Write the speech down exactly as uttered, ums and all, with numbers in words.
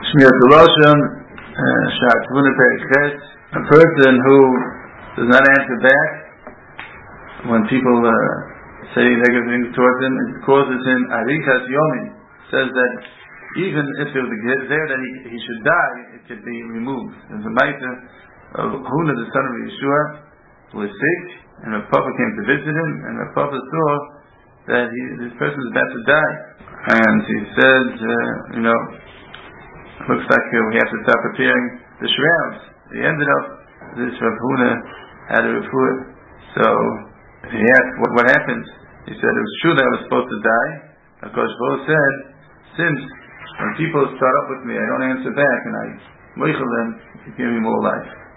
Shmirat Lashon, Shar Tvuna Perek Ches. A person who does not answer back when people uh, say negative things towards him, it causes him Arikas Yomin. Says that even if there was a there that he, he should die, it could be removed. There's a Maita of Huna, the son of Yeshua, who was sick, and Rav Papa came to visit him, and Rav Papa saw that he, this person is about to die. And he said, uh, you know, looks like uh, we have to start preparing the shrouds. He ended up, this Rav Huna had a refuah. So he asked what, what happened. He said it was true that I was supposed to die. Because Baruch said, since when people start up with me, I don't answer back, and I moichel them, give me more life.